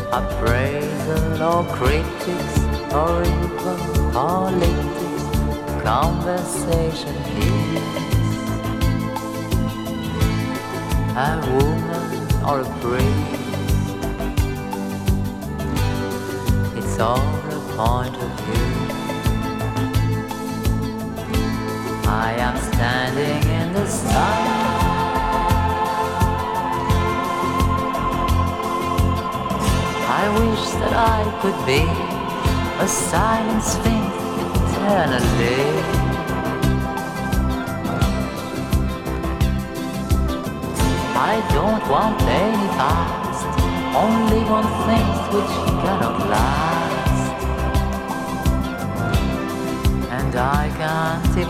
appraisal or critics or even politics, conversation is a woman or a breeze. It's all a point of view. I am standing in the sun. I wish that I could be a silent sphinx eternally. I don't want any past, only want things which cannot last. And I can't even